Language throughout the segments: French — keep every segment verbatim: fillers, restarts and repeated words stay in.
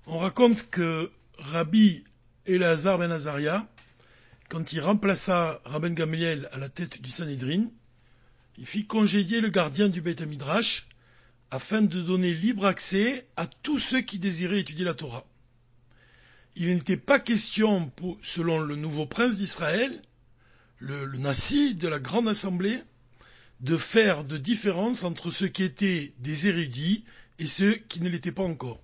On raconte que Rabbi Elazar ben Azaria, quand il remplaça Rabben Gamliel à la tête du Sanhédrin, il fit congédier le gardien du Beth Midrash afin de donner libre accès à tous ceux qui désiraient étudier la Torah. Il n'était pas question, pour, selon le nouveau prince d'Israël, le, le Nassi de la grande assemblée, de faire de différence entre ceux qui étaient des érudits et ceux qui ne l'étaient pas encore.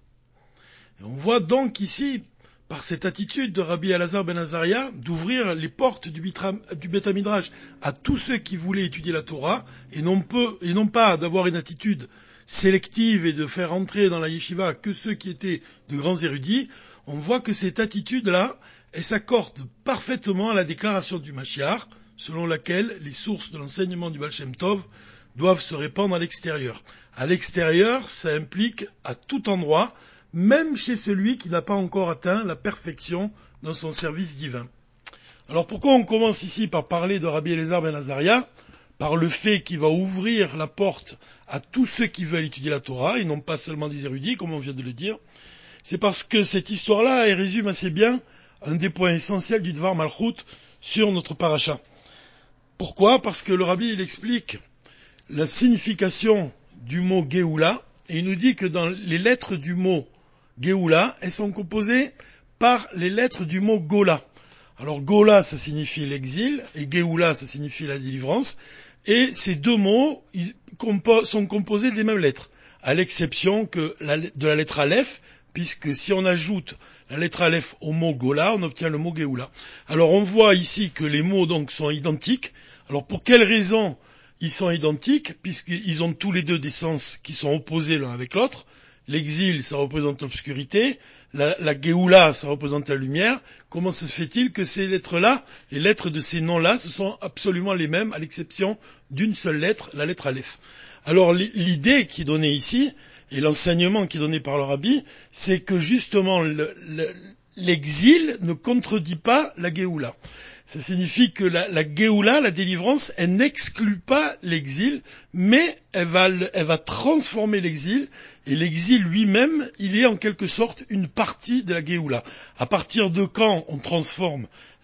Et on voit donc ici, par cette attitude de Rabbi Elazar ben Azaria, d'ouvrir les portes du, du Beth Midrash à tous ceux qui voulaient étudier la Torah, et non, peu, et non pas d'avoir une attitude sélective et de faire entrer dans la yeshiva que ceux qui étaient de grands érudits. On voit que cette attitude-là, elle s'accorde parfaitement à la déclaration du Mashiach, selon laquelle les sources de l'enseignement du Baal Shem Tov doivent se répandre à l'extérieur. À l'extérieur, ça implique à tout endroit, même chez celui qui n'a pas encore atteint la perfection dans son service divin. Alors pourquoi on commence ici par parler de Rabbi Elazar ben Azaria? Par le fait qu'il va ouvrir la porte à tous ceux qui veulent étudier la Torah, et non pas seulement des érudits, comme on vient de le dire. C'est parce que cette histoire-là, elle résume assez bien un des points essentiels du Dvar Malchut sur notre paracha. Pourquoi? Parce que le Rabbi, il explique la signification du mot Géoula, et il nous dit que dans les lettres du mot Géoula, elles sont composées par les lettres du mot Gola. Alors Gola, ça signifie l'exil, et Géoula, ça signifie la délivrance, et ces deux mots ils compo- sont composés des mêmes lettres, à l'exception que la, de la lettre Aleph, puisque si on ajoute la lettre Aleph au mot Gola, on obtient le mot Géoula. Alors on voit ici que les mots donc sont identiques. Alors pour quelle raison ils sont identiques? Puisqu'ils ont tous les deux des sens qui sont opposés l'un avec l'autre. L'exil, ça représente l'obscurité. La, la Géoula, ça représente la lumière. Comment se fait-il que ces lettres-là, les lettres de ces noms-là, ce sont absolument les mêmes, à l'exception d'une seule lettre, la lettre Aleph. Alors l'idée qui est donnée ici, et l'enseignement qui est donné par le Rabbi, c'est que justement le, le, l'exil ne contredit pas la Géoula. Ça signifie que la, la Géoula, la délivrance, elle n'exclut pas l'exil, mais elle va, elle va transformer l'exil, et l'exil lui-même, il est en quelque sorte une partie de la Géoula. À partir de quand on transforme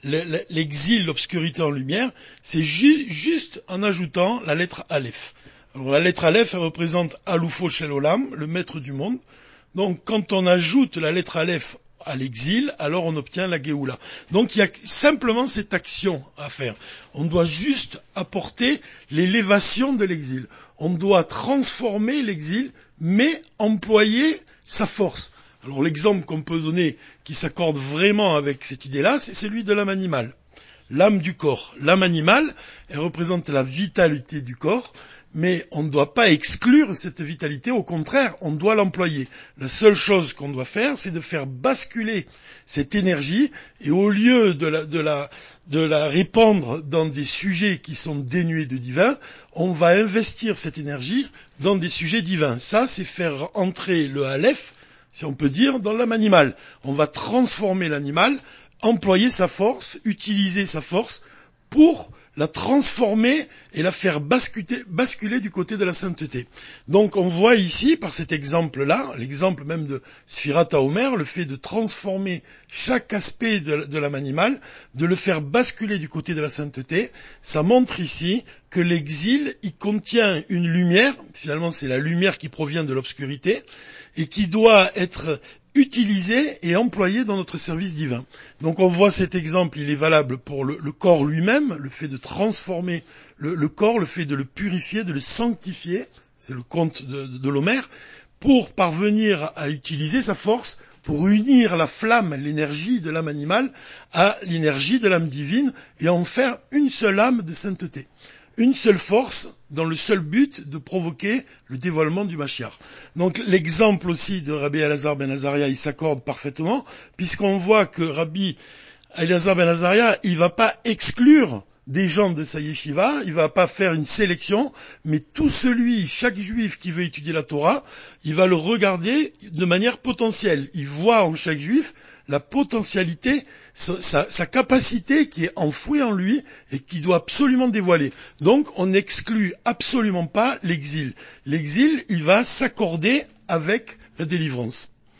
l'exil, l'obscurité en lumière, c'est ju, juste en ajoutant la lettre Aleph. Alors la lettre Aleph, elle représente Aloufo Shel Olam, le maître du monde. Donc quand on ajoute la lettre Aleph à l'exil, alors on obtient la Géoula. Donc il y a simplement cette action à faire. On doit juste apporter l'élévation de l'exil. On doit transformer l'exil, mais employer sa force. Alors l'exemple qu'on peut donner, qui s'accorde vraiment avec cette idée-là, c'est celui de l'âme animale. L'âme du corps. L'âme animale, elle représente la vitalité du corps, mais on ne doit pas exclure cette vitalité, au contraire, on doit l'employer. La seule chose qu'on doit faire, c'est de faire basculer cette énergie, et au lieu de la, de la, de la répandre dans des sujets qui sont dénués de divin, on va investir cette énergie dans des sujets divins. Ça, c'est faire entrer le Aleph, si on peut dire, dans l'âme animale. On va transformer l'animal, employer sa force, utiliser sa force pour la transformer et la faire basculer, basculer du côté de la sainteté. Donc on voit ici, par cet exemple-là, l'exemple même de Sfirat HaOmer, le fait de transformer chaque aspect de, de l'âme animale, de le faire basculer du côté de la sainteté, ça montre ici que l'exil, il contient une lumière, finalement c'est la lumière qui provient de l'obscurité, et qui doit être utilisé et employé dans notre service divin. Donc on voit cet exemple, il est valable pour le, le corps lui-même, le fait de transformer le, le corps, le fait de le purifier, de le sanctifier, c'est le conte de, de, de l'Homère, pour parvenir à utiliser sa force, pour unir la flamme, l'énergie de l'âme animale à l'énergie de l'âme divine et en faire une seule âme de sainteté. Une seule force dans le seul but de provoquer le dévoilement du Mashiach. Donc l'exemple aussi de Rabbi Elazar ben Azaria, il s'accorde parfaitement, puisqu'on voit que Rabbi Elazar ben Azaria, il va pas exclure des gens de sa yeshiva, il va pas faire une sélection, mais tout celui, chaque juif qui veut étudier la Torah, il va le regarder de manière potentielle. Il voit en chaque juif la potentialité, sa, sa, sa capacité qui est enfouie en lui et qui doit absolument dévoiler. Donc on n'exclut absolument pas l'exil. L'exil, il va s'accorder avec la délivrance.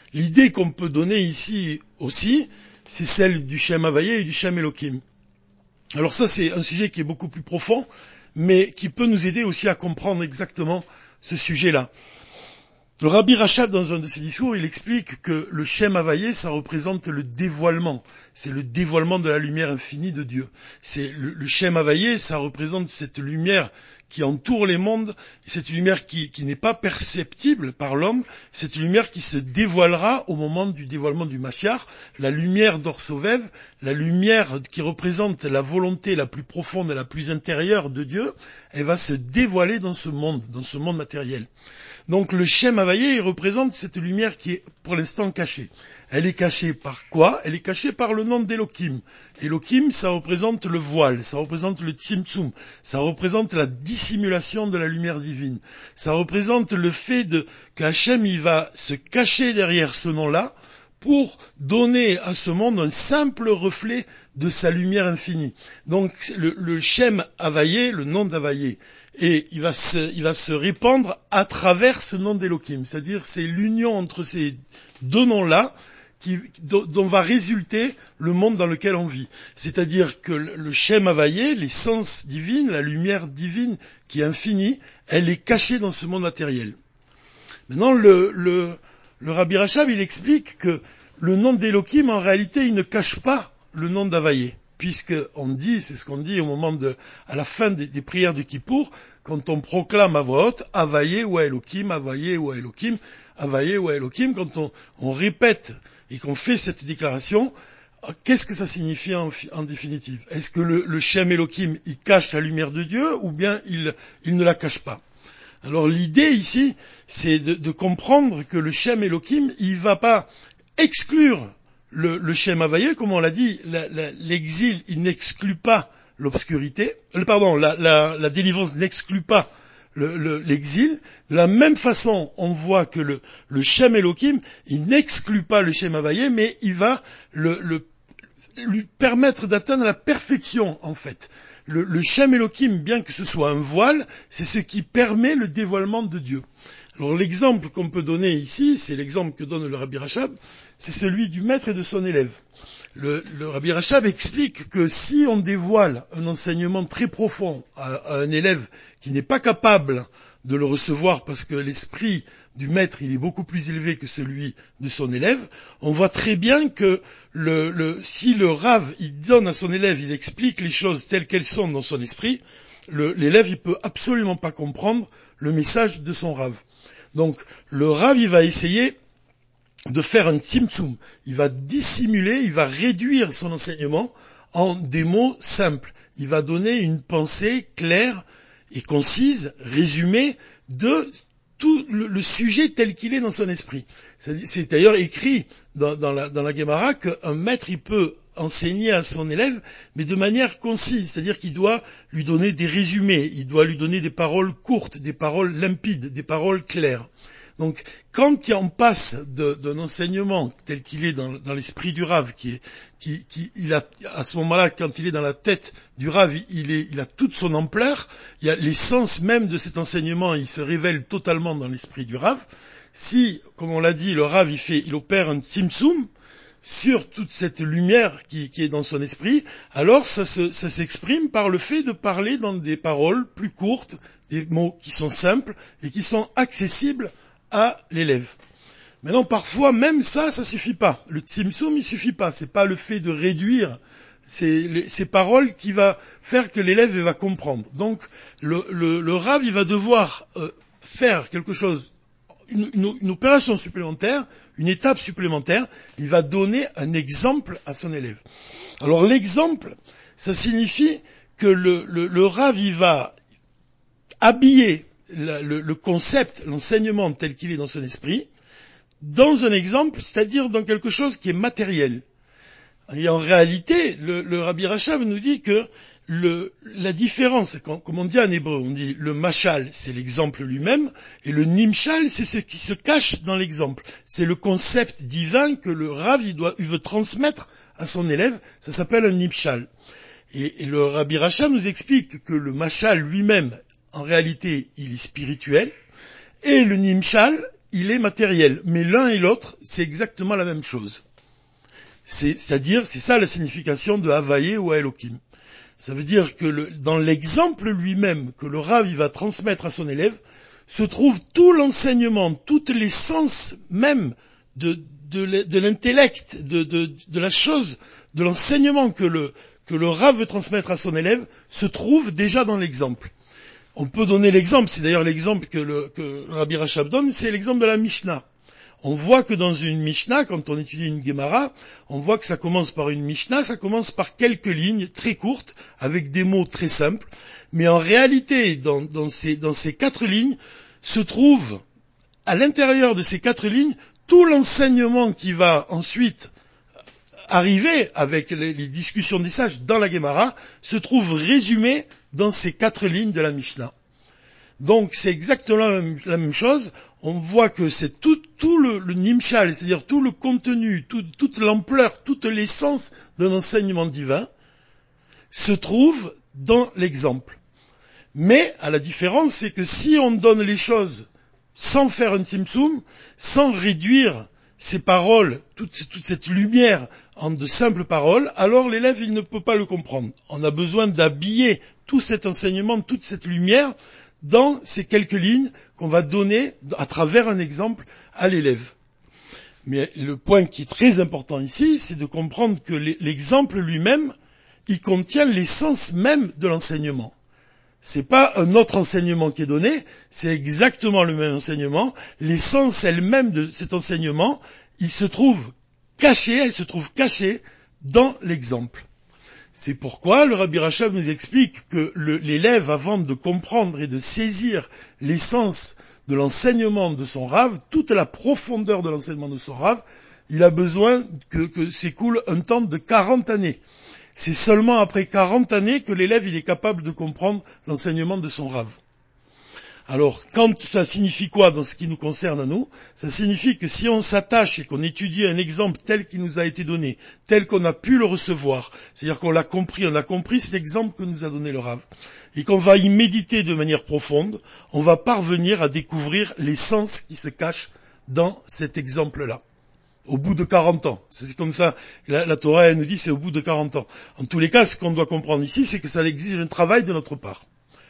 L'idée qu'on peut donner ici aussi, c'est celle du Shem Havayé et du Shem Elohim. Alors ça, c'est un sujet qui est beaucoup plus profond, mais qui peut nous aider aussi à comprendre exactement ce sujet-là. Le Rabbi Rachab, dans un de ses discours, il explique que le Shem Havayé, ça représente le dévoilement. C'est le dévoilement de la lumière infinie de Dieu. C'est le, le Shem Havayé, ça représente cette lumière qui entoure les mondes, cette lumière qui, qui n'est pas perceptible par l'homme, cette lumière qui se dévoilera au moment du dévoilement du Mashiach, la lumière d'Orsovev, la lumière qui représente la volonté la plus profonde et la plus intérieure de Dieu, elle va se dévoiler dans ce monde, dans ce monde matériel. Donc le Shem Havayé, il représente cette lumière qui est pour l'instant cachée. Elle est cachée par quoi? Elle est cachée par le nom d'Elohim. Elohim, ça représente le voile, ça représente le tzimtzum, ça représente la dissimulation de la lumière divine. Ça représente le fait de qu'Hachem, il va se cacher derrière ce nom-là pour donner à ce monde un simple reflet de sa lumière infinie. Donc le, le Shem Havayé, le nom d'Havayé, et il va se, il va se répandre à travers ce nom d'Elohim. C'est-à-dire, c'est l'union entre ces deux noms-là qui, dont, dont va résulter le monde dans lequel on vit. C'est-à-dire que le, le Shem Havayé, l'essence divine, la lumière divine qui est infinie, elle est cachée dans ce monde matériel. Maintenant, le, le, le Rabbi Rachab, il explique que le nom d'Elohim, en réalité, il ne cache pas le nom d'Havayé. Puisque on dit, c'est ce qu'on dit au moment de, à la fin des, des prières du Kippour, quand on proclame à voix haute, Havayé ou Elohim, Havayé ou Elohim, Havayé ou Elohim, quand on, on répète et qu'on fait cette déclaration, qu'est-ce que ça signifie en, en définitive? Est-ce que le, le Shem Elohim, il cache la lumière de Dieu, ou bien il, il ne la cache pas? Alors l'idée ici, c'est de, de comprendre que le Shem Elohim, il va pas exclure Le, le Shem Havayé, comme on l'a dit, la, la, l'exil, il n'exclut pas l'obscurité, euh, pardon, la, la, la délivrance n'exclut pas le, le, l'exil. De la même façon, on voit que le, le Shem Elohim, il n'exclut pas le Shem Havayé, mais il va le, le, lui permettre d'atteindre la perfection, en fait. Le, le Shem Elohim, bien que ce soit un voile, c'est ce qui permet le dévoilement de Dieu. Alors l'exemple qu'on peut donner ici, c'est l'exemple que donne le Rabbi Rachab, c'est celui du maître et de son élève. Le, le Rabbi Rachab explique que si on dévoile un enseignement très profond à, à un élève qui n'est pas capable de le recevoir parce que l'esprit du maître il est beaucoup plus élevé que celui de son élève, on voit très bien que le, le, si le Rav il donne à son élève, il explique les choses telles qu'elles sont dans son esprit, le, l'élève il peut absolument pas comprendre le message de son Rav. Donc le Rav il va essayer de faire un tzimtzum, il va dissimuler, il va réduire son enseignement en des mots simples. Il va donner une pensée claire et concise, résumée de tout le, le sujet tel qu'il est dans son esprit. C'est, c'est d'ailleurs écrit dans, dans la, dans la Gemara qu'un maître il peut enseigner à son élève, mais de manière concise, c'est-à-dire qu'il doit lui donner des résumés, il doit lui donner des paroles courtes, des paroles limpides, des paroles claires. Donc, quand on passe de, d'un enseignement tel qu'il est dans, dans l'esprit du Rav, qui est, qui, qui, il a, à ce moment-là, quand il est dans la tête du Rav, il, est, il a toute son ampleur, il y a l'essence même de cet enseignement, il se révèle totalement dans l'esprit du Rav. Si, comme on l'a dit, le Rav, il fait, il opère un tzimtzum sur toute cette lumière qui, qui est dans son esprit, alors ça, se, ça s'exprime par le fait de parler dans des paroles plus courtes, des mots qui sont simples et qui sont accessibles à l'élève. Maintenant, parfois, même ça, ça suffit pas. Le tzimtzum, il suffit pas. C'est pas le fait de réduire ces, ces paroles qui va faire que l'élève va comprendre. Donc, le, le, le Rav, il va devoir euh, faire quelque chose, une, une, une opération supplémentaire, une étape supplémentaire. Il va donner un exemple à son élève. Alors, l'exemple, ça signifie que le, le, le Rav, il va habiller La, le, le concept, l'enseignement tel qu'il est dans son esprit, dans un exemple, c'est-à-dire dans quelque chose qui est matériel. Et en réalité, le, le Rabbi Rachab nous dit que le, la différence, comme on dit en hébreu, on dit le machal, c'est l'exemple lui-même, et le nimshal, c'est ce qui se cache dans l'exemple. C'est le concept divin que le Rav, il, doit, il veut transmettre à son élève, ça s'appelle un nimshal. Et, et le Rabbi Rachab nous explique que le machal lui-même, en réalité, il est spirituel, et le nimshal, il est matériel. Mais l'un et l'autre, c'est exactement la même chose. C'est, c'est-à-dire, c'est ça la signification de Havaye ou Elohim. Ça veut dire que le, dans l'exemple lui-même que le Rav il va transmettre à son élève, se trouve tout l'enseignement, toute l'essence même de, de, de l'intellect, de, de, de la chose, de l'enseignement que le, que le Rav veut transmettre à son élève, se trouve déjà dans l'exemple. On peut donner l'exemple, c'est d'ailleurs l'exemple que le, que le Rabbi Rachab donne, c'est l'exemple de la Mishnah. On voit que dans une Mishnah, quand on étudie une Gemara, on voit que ça commence par une Mishnah, ça commence par quelques lignes très courtes, avec des mots très simples, mais en réalité, dans, dans, ces, dans ces quatre lignes, se trouve, à l'intérieur de ces quatre lignes, tout l'enseignement qui va ensuite arriver avec les, les discussions des sages dans la Gemara, se trouve résumé dans ces quatre lignes de la Mishnah. Donc c'est exactement la même, la même chose, on voit que c'est tout, tout le, le nimshal, c'est-à-dire tout le contenu, tout, toute l'ampleur, toute l'essence d'un enseignement divin, se trouve dans l'exemple. Mais, à la différence, c'est que si on donne les choses sans faire un tzimtzum, sans réduire ces paroles, toute, toute cette lumière en de simples paroles, alors l'élève, il ne peut pas le comprendre. On a besoin d'habiller tout cet enseignement, toute cette lumière, dans ces quelques lignes qu'on va donner à travers un exemple à l'élève. Mais le point qui est très important ici, c'est de comprendre que l'exemple lui-même, il contient l'essence même de l'enseignement. C'est pas un autre enseignement qui est donné, c'est exactement le même enseignement. L'essence elle-même de cet enseignement, il se trouve caché, elle se trouve cachée dans l'exemple. C'est pourquoi le Rabbi Rachab nous explique que le, l'élève, avant de comprendre et de saisir l'essence de l'enseignement de son Rav, toute la profondeur de l'enseignement de son Rav, il a besoin que, que s'écoule un temps de quarante années. C'est seulement après quarante années que l'élève il est capable de comprendre l'enseignement de son Rav. Alors, quand ça signifie quoi dans ce qui nous concerne à nous? Ça signifie que si on s'attache et qu'on étudie un exemple tel qu'il nous a été donné, tel qu'on a pu le recevoir, c'est-à-dire qu'on l'a compris, on a compris cet exemple que nous a donné le Rav, et qu'on va y méditer de manière profonde, on va parvenir à découvrir l'essence qui se cache dans cet exemple-là. Au bout de quarante ans. C'est comme ça, la, la Torah elle nous dit c'est au bout de quarante ans. En tous les cas, ce qu'on doit comprendre ici, c'est que ça exige un travail de notre part.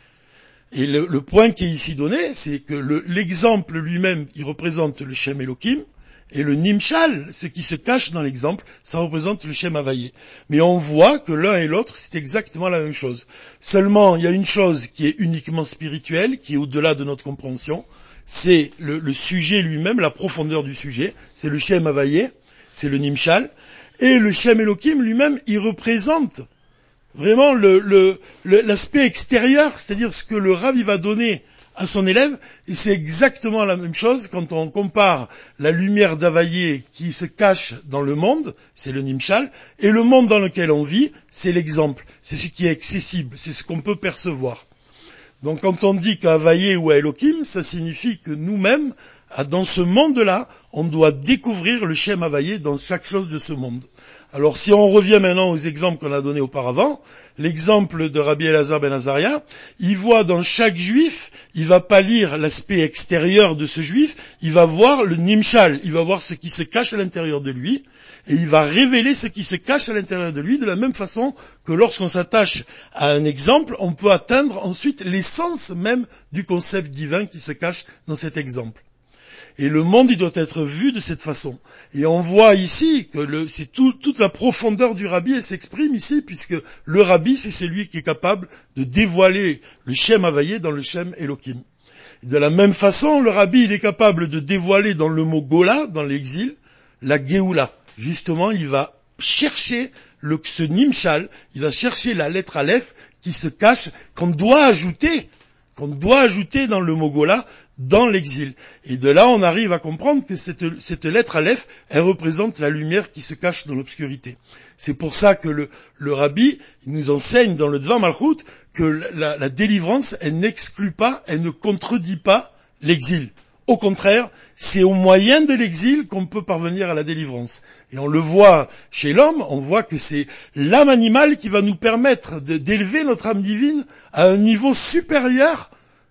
Et le, le point qui est ici donné, c'est que le, l'exemple lui-même, il représente le Shem Elohim, et le Nimshal, ce qui se cache dans l'exemple, ça représente le Shem Havaye. Mais on voit que l'un et l'autre, c'est exactement la même chose. Seulement, il y a une chose qui est uniquement spirituelle, qui est au-delà de notre compréhension, c'est le, le sujet lui-même, la profondeur du sujet, c'est le Shem Havaye, c'est le Nimshal, et le Shem Elohim lui-même, il représente vraiment le, le, le, l'aspect extérieur, c'est-à-dire ce que le Rav il va donner à son élève, et c'est exactement la même chose quand on compare la lumière d'Havaye qui se cache dans le monde, c'est le Nimshal, et le monde dans lequel on vit, c'est l'exemple, c'est ce qui est accessible, c'est ce qu'on peut percevoir. Donc quand on dit qu'Havaye ou Elohim, ça signifie que nous-mêmes, dans ce monde-là, on doit découvrir le Shem Havaye dans chaque chose de ce monde. Alors si on revient maintenant aux exemples qu'on a donnés auparavant, l'exemple de Rabbi Elazar ben Azaria, il voit dans chaque juif, il va pas lire l'aspect extérieur de ce juif, il va voir le Nimshal, il va voir ce qui se cache à l'intérieur de lui, et il va révéler ce qui se cache à l'intérieur de lui, de la même façon que lorsqu'on s'attache à un exemple, on peut atteindre ensuite l'essence même du concept divin qui se cache dans cet exemple. Et le monde, il doit être vu de cette façon. Et on voit ici que le, c'est tout, toute la profondeur du Rabbi, elle s'exprime ici, puisque le Rabbi, c'est celui qui est capable de dévoiler le Shem Havaye dans le Shem Elohim. De la même façon, le Rabbi, il est capable de dévoiler dans le mot Gola, dans l'exil, la Géoula. Justement, il va chercher le, ce Nimshal, il va chercher la lettre Aleph qui se cache, qu'on doit ajouter, qu'on doit ajouter dans le mot Gola, dans l'exil. Et de là, on arrive à comprendre que cette, cette lettre Aleph, elle représente la lumière qui se cache dans l'obscurité. C'est pour ça que le, le Rabbi il nous enseigne dans le Dvar Malchut que la, la délivrance, elle n'exclut pas, elle ne contredit pas l'exil. Au contraire, c'est au moyen de l'exil qu'on peut parvenir à la délivrance. Et on le voit chez l'homme, on voit que c'est l'âme animale qui va nous permettre de, d'élever notre âme divine à un niveau supérieur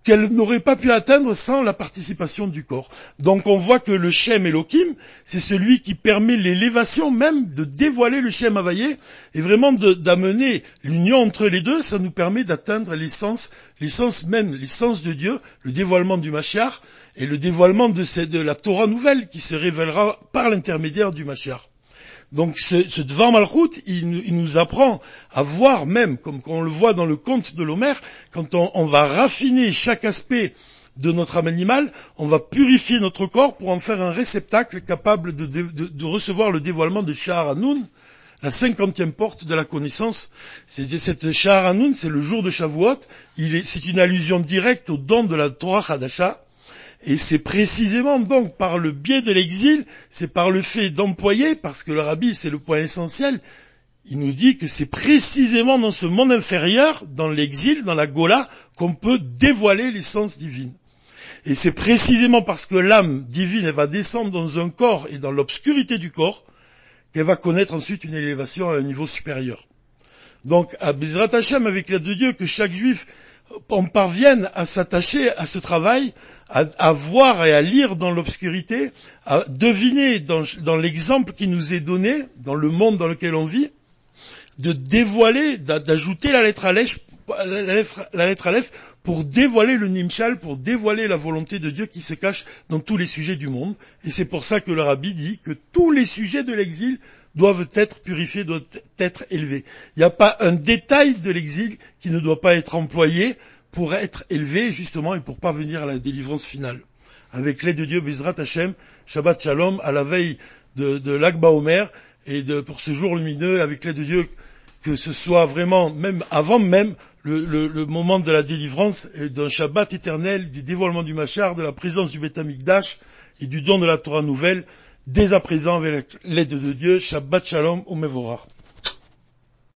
qu'elle n'aurait pas pu atteindre sans la participation du corps. Donc on voit que le Shem Elohim, c'est celui qui permet l'élévation même de dévoiler le Shem Havayé et vraiment de, d'amener l'union entre les deux. Ça nous permet d'atteindre l'essence, l'essence même, l'essence de Dieu, le dévoilement du Mashiach et le dévoilement de, cette, de la Torah nouvelle qui se révélera par l'intermédiaire du Mashiach. Donc ce, ce Dvar Malchut, il, il nous apprend à voir même, comme on le voit dans le conte de l'Homer, quand on, on va raffiner chaque aspect de notre âme animale, on va purifier notre corps pour en faire un réceptacle capable de, de, de recevoir le dévoilement de Sha'ar Hanoun, la cinquantième porte de la connaissance. C'est, cette Sha'ar Hanoun, c'est le jour de Shavuot, il est, c'est une allusion directe au don de la Torah Hadasha. Et c'est précisément donc par le biais de l'exil, c'est par le fait d'employer, parce que le Rabbi c'est le point essentiel, il nous dit que c'est précisément dans ce monde inférieur, dans l'exil, dans la Gola, qu'on peut dévoiler l'essence divine. Et c'est précisément parce que l'âme divine, elle va descendre dans un corps et dans l'obscurité du corps, qu'elle va connaître ensuite une élévation à un niveau supérieur. Donc, à Bezrat Hashem, avec l'aide de Dieu, que chaque juif on parvienne à s'attacher à ce travail, à, à voir et à lire dans l'obscurité, à deviner dans, dans l'exemple qui nous est donné, dans le monde dans lequel on vit, de dévoiler, d'ajouter la lettre Aleph, la lettre, la lettre Aleph pour dévoiler le Nimshal, pour dévoiler la volonté de Dieu qui se cache dans tous les sujets du monde. Et c'est pour ça que le Rabbi dit que tous les sujets de l'exil doivent être purifiés, doivent être élevés. Il n'y a pas un détail de l'exil qui ne doit pas être employé pour être élevé, justement, et pour parvenir à la délivrance finale. Avec l'aide de Dieu, Bezrat Hashem, Shabbat Shalom, à la veille de, de l'Ag Baomer, et de, pour ce jour lumineux, avec l'aide de Dieu, que ce soit vraiment, même avant même, le, le, le moment de la délivrance, et d'un Shabbat éternel, du dévoilement du Machar, de la présence du Beth Amikdash, et du don de la Torah nouvelle, dès à présent, avec l'aide de Dieu, Shabbat Shalom, Umevorach.